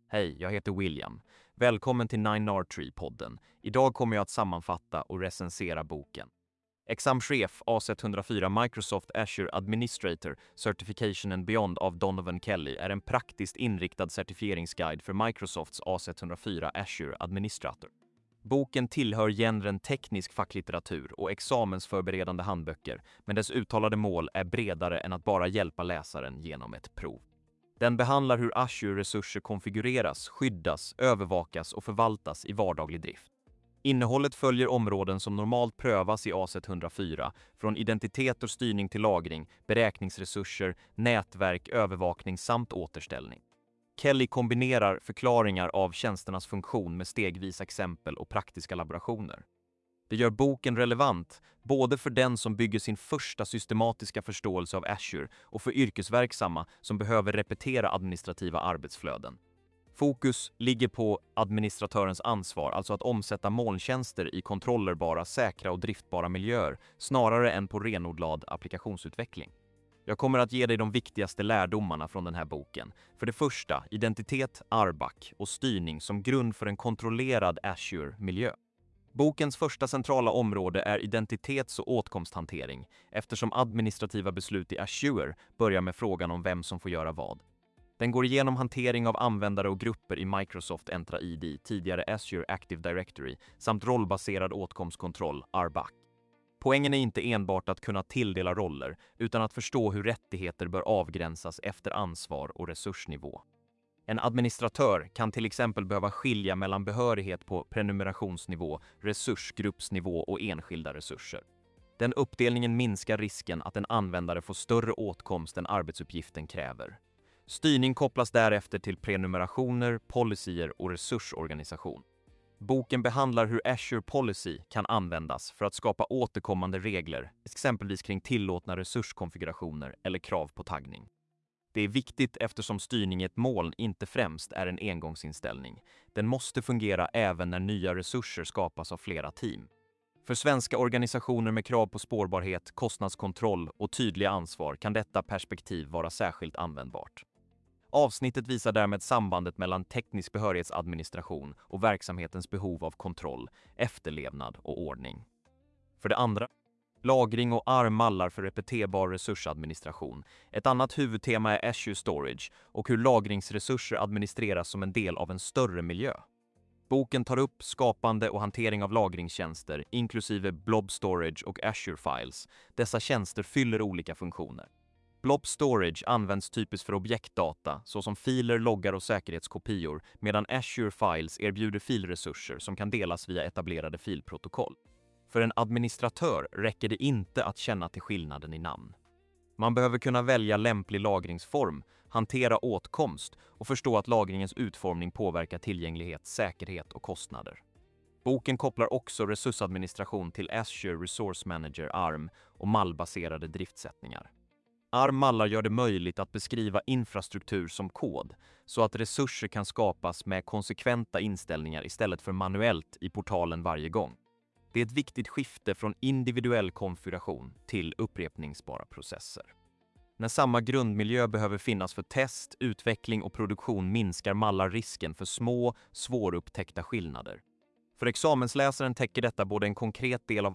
Hej, jag heter William. Välkommen till 9R3-podden. Idag kommer jag att sammanfatta och recensera boken. Examchef AZ104 Microsoft Azure Administrator Certification and Beyond av Donovan Kelly är en praktiskt inriktad certifieringsguide för Microsofts AZ104 Azure Administrator. Boken tillhör genren teknisk facklitteratur och examensförberedande handböcker, men dess uttalade mål är bredare än att bara hjälpa läsaren genom ett prov. Den behandlar hur Azure-resurser konfigureras, skyddas, övervakas och förvaltas i vardaglig drift. Innehållet följer områden som normalt prövas i AZ104, från identitet och styrning till lagring, beräkningsresurser, nätverk, övervakning samt återställning. Kelly kombinerar förklaringar av tjänsternas funktion med stegvisa exempel och praktiska laborationer. Det gör boken relevant både för den som bygger sin första systematiska förståelse av Azure och för yrkesverksamma som behöver repetera administrativa arbetsflöden. Fokus ligger på administratörens ansvar, alltså att omsätta molntjänster i kontrollerbara, säkra och driftbara miljöer, snarare än på renodlad applikationsutveckling. Jag kommer att ge dig de viktigaste lärdomarna från den här boken. För det första, identitet, RBAC och styrning som grund för en kontrollerad Azure-miljö. Bokens första centrala område är identitets- och åtkomsthantering, eftersom administrativa beslut i Azure börjar med frågan om vem som får göra vad. Den går igenom hantering av användare och grupper i Microsoft Entra ID, tidigare Azure Active Directory, samt rollbaserad åtkomstkontroll, RBAC. Poängen är inte enbart att kunna tilldela roller, utan att förstå hur rättigheter bör avgränsas efter ansvar och resursnivå. En administratör kan till exempel behöva skilja mellan behörighet på prenumerationsnivå, resursgruppsnivå och enskilda resurser. Den uppdelningen minskar risken att en användare får större åtkomst än arbetsuppgiften kräver. Styrning kopplas därefter till prenumerationer, policyer och resursorganisation. Boken behandlar hur Azure Policy kan användas för att skapa återkommande regler, exempelvis kring tillåtna resurskonfigurationer eller krav på taggning. Det är viktigt eftersom styrning i ett moln inte främst är en engångsinställning. Den måste fungera även när nya resurser skapas av flera team. För svenska organisationer med krav på spårbarhet, kostnadskontroll och tydliga ansvar kan detta perspektiv vara särskilt användbart. Avsnittet visar därmed sambandet mellan teknisk behörighetsadministration och verksamhetens behov av kontroll, efterlevnad och ordning. För det andra, lagring och ARM-mallar för repeterbar resursadministration. Ett annat huvudtema är Azure Storage och hur lagringsresurser administreras som en del av en större miljö. Boken tar upp skapande och hantering av lagringstjänster, inklusive Blob Storage och Azure Files. Dessa tjänster fyller olika funktioner. Blob Storage används typiskt för objektdata, såsom filer, loggar och säkerhetskopior, medan Azure Files erbjuder filresurser som kan delas via etablerade filprotokoll. För en administratör räcker det inte att känna till skillnaden i namn. Man behöver kunna välja lämplig lagringsform, hantera åtkomst och förstå att lagringens utformning påverkar tillgänglighet, säkerhet och kostnader. Boken kopplar också resursadministration till Azure Resource Manager ARM och mallbaserade driftsättningar. ARM-mallar gör det möjligt att beskriva infrastruktur som kod, så att resurser kan skapas med konsekventa inställningar istället för manuellt i portalen varje gång. Det är ett viktigt skifte från individuell konfiguration till upprepningsbara processer. När samma grundmiljö behöver finnas för test, utveckling och produktion minskar mallar risken för små, svårupptäckta skillnader. För examensläsaren täcker detta både en konkret del av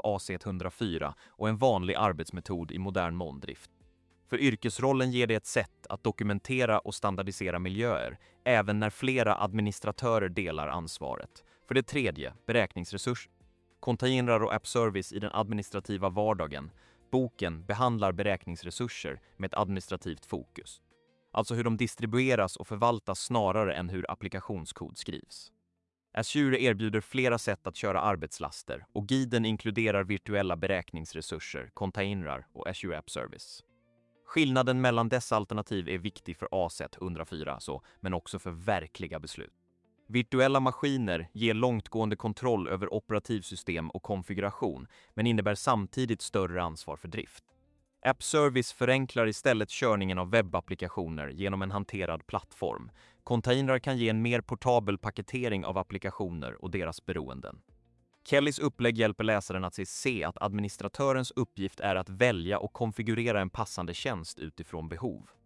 AZ104 och en vanlig arbetsmetod i modern molndrift. För yrkesrollen ger det ett sätt att dokumentera och standardisera miljöer, även när flera administratörer delar ansvaret. För det tredje, beräkningsresurs. Containrar och app-service i den administrativa vardagen. Boken behandlar beräkningsresurser med ett administrativt fokus. Alltså hur de distribueras och förvaltas snarare än hur applikationskod skrivs. Azure erbjuder flera sätt att köra arbetslaster och guiden inkluderar virtuella beräkningsresurser, containrar och Azure App Service. Skillnaden mellan dessa alternativ är viktig för AZ104, men också för verkliga beslut. Virtuella maskiner ger långtgående kontroll över operativsystem och konfiguration, men innebär samtidigt större ansvar för drift. App Service förenklar istället körningen av webbapplikationer genom en hanterad plattform. Containrar kan ge en mer portabel paketering av applikationer och deras beroenden. Kellys upplägg hjälper läsaren att se att administratörens uppgift är att välja och konfigurera en passande tjänst utifrån behov.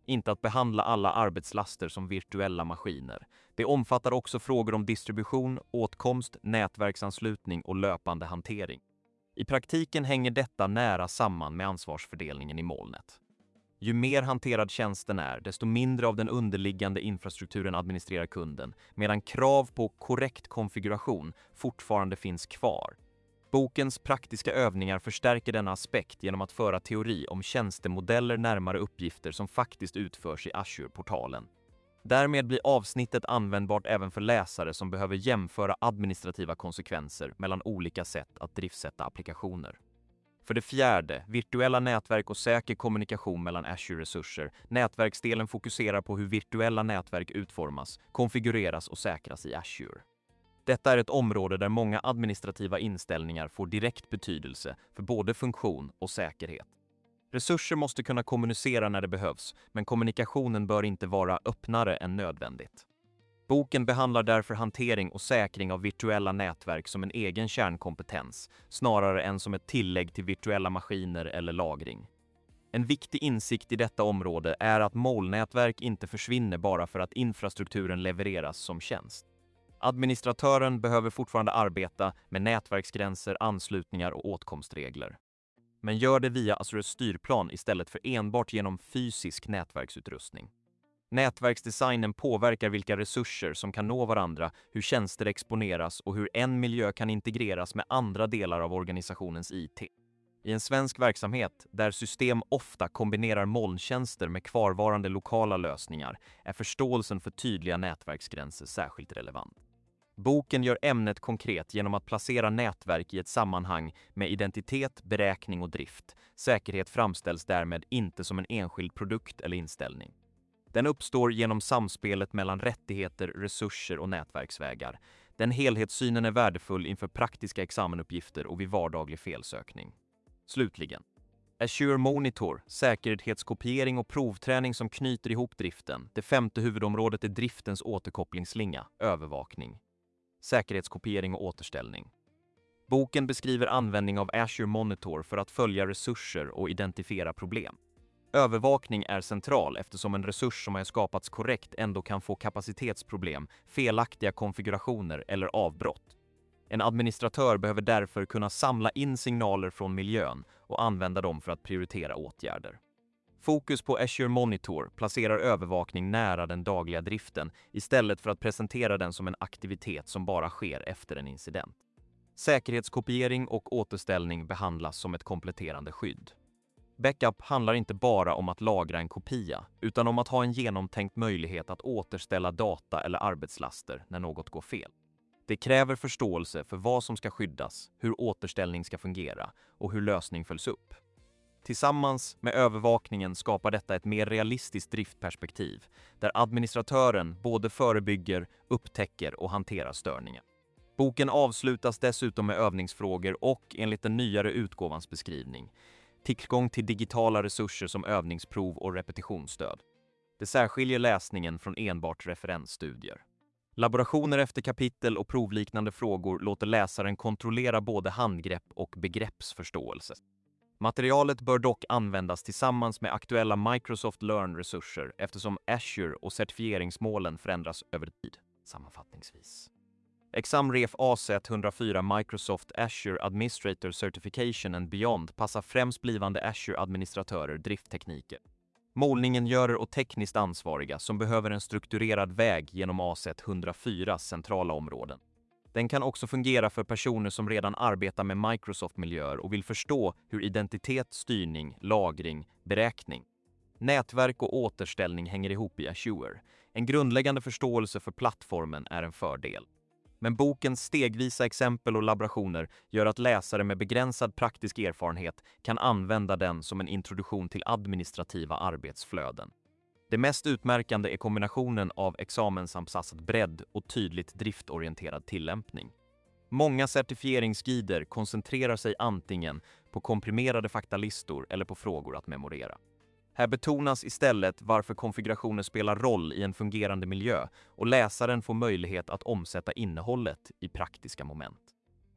inte att behandla alla arbetslaster som virtuella maskiner. Det omfattar också frågor om distribution, åtkomst, nätverksanslutning och löpande hantering. I praktiken hänger detta nära samman med ansvarsfördelningen i molnet. Ju mer hanterad tjänsten är, desto mindre av den underliggande infrastrukturen administrerar kunden, medan krav på korrekt konfiguration fortfarande finns kvar. Bokens praktiska övningar förstärker denna aspekt genom att föra teori om tjänstemodeller närmare uppgifter som faktiskt utförs i Azure-portalen. Därmed blir avsnittet användbart även för läsare som behöver jämföra administrativa konsekvenser mellan olika sätt att driftsätta applikationer. För det fjärde, virtuella nätverk och säker kommunikation mellan Azure-resurser. Nätverksdelen fokuserar på hur virtuella nätverk utformas, konfigureras och säkras i Azure. Detta är ett område där många administrativa inställningar får direkt betydelse för både funktion och säkerhet. Resurser måste kunna kommunicera när det behövs, men kommunikationen bör inte vara öppnare än nödvändigt. Boken behandlar därför hantering och säkring av virtuella nätverk som en egen kärnkompetens, snarare än som ett tillägg till virtuella maskiner eller lagring. En viktig insikt i detta område är att molnnätverk inte försvinner bara för att infrastrukturen levereras som tjänst. Administratören behöver fortfarande arbeta med nätverksgränser, anslutningar och åtkomstregler. Men gör det via Azures styrplan istället för enbart genom fysisk nätverksutrustning. Nätverksdesignen påverkar vilka resurser som kan nå varandra, hur tjänster exponeras och hur en miljö kan integreras med andra delar av organisationens IT. I en svensk verksamhet, där system ofta kombinerar molntjänster med kvarvarande lokala lösningar, är förståelsen för tydliga nätverksgränser särskilt relevant. Boken gör ämnet konkret genom att placera nätverk i ett sammanhang med identitet, beräkning och drift. Säkerhet framställs därmed inte som en enskild produkt eller inställning. Den uppstår genom samspelet mellan rättigheter, resurser och nätverksvägar. Den helhetssynen är värdefull inför praktiska examenuppgifter och vid vardaglig felsökning. Slutligen. Azure Monitor, säkerhetskopiering och provträning som knyter ihop driften. Det femte huvudområdet är driftens återkopplingsslinga, övervakning. Säkerhetskopiering och återställning. Boken beskriver användning av Azure Monitor för att följa resurser och identifiera problem. Övervakning är central eftersom en resurs som har skapats korrekt ändå kan få kapacitetsproblem, felaktiga konfigurationer eller avbrott. En administratör behöver därför kunna samla in signaler från miljön och använda dem för att prioritera åtgärder. Fokus på Azure Monitor placerar övervakning nära den dagliga driften istället för att presentera den som en aktivitet som bara sker efter en incident. Säkerhetskopiering och återställning behandlas som ett kompletterande skydd. Backup handlar inte bara om att lagra en kopia, utan om att ha en genomtänkt möjlighet att återställa data eller arbetslaster när något går fel. Det kräver förståelse för vad som ska skyddas, hur återställning ska fungera och hur lösning följs upp. Tillsammans med övervakningen skapar detta ett mer realistiskt driftperspektiv, där administratören både förebygger, upptäcker och hanterar störningar. Boken avslutas dessutom med övningsfrågor och, enligt den nyare utgåvans beskrivning, tillgång till digitala resurser som övningsprov och repetitionsstöd. Det särskiljer läsningen från enbart referensstudier. Laborationer efter kapitel och provliknande frågor låter läsaren kontrollera både handgrepp och begreppsförståelse. Materialet bör dock användas tillsammans med aktuella Microsoft Learn-resurser eftersom Azure och certifieringsmålen förändras över tid. Sammanfattningsvis. ExamRef AZ104 Microsoft Azure Administrator Certification and Beyond passar främst blivande Azure-administratörer drifttekniker. Molningenjörer och tekniskt ansvariga som behöver en strukturerad väg genom AZ104 centrala områden. Den kan också fungera för personer som redan arbetar med Microsoft-miljöer och vill förstå hur identitet, styrning, lagring, beräkning, nätverk och återställning hänger ihop i Azure. En grundläggande förståelse för plattformen är en fördel. Men bokens stegvisa exempel och laborationer gör att läsare med begränsad praktisk erfarenhet kan använda den som en introduktion till administrativa arbetsflöden. Det mest utmärkande är kombinationen av examensanpassad bredd och tydligt driftorienterad tillämpning. Många certifieringsguider koncentrerar sig antingen på komprimerade faktalistor eller på frågor att memorera. Här betonas istället varför konfigurationer spelar roll i en fungerande miljö och läsaren får möjlighet att omsätta innehållet i praktiska moment.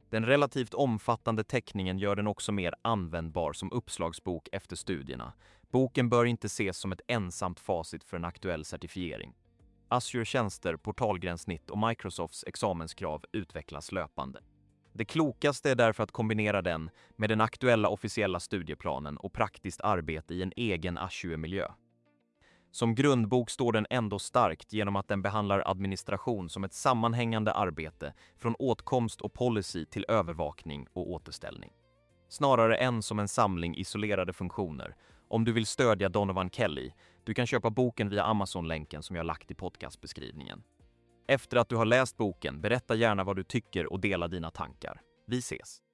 Den relativt omfattande täckningen gör den också mer användbar som uppslagsbok efter studierna. Boken bör inte ses som ett ensamt facit för en aktuell certifiering. Azure-tjänster, portalgränssnitt och Microsofts examenskrav utvecklas löpande. Det klokaste är därför att kombinera den med den aktuella officiella studieplanen och praktiskt arbete i en egen Azure-miljö. Som grundbok står den ändå starkt genom att den behandlar administration som ett sammanhängande arbete från åtkomst och policy till övervakning och återställning. Snarare än som en samling isolerade funktioner. Om du vill stödja Donovan Kelly, du kan köpa boken via Amazon-länken som jag lagt i podcastbeskrivningen. Efter att du har läst boken, berätta gärna vad du tycker och dela dina tankar. Vi ses!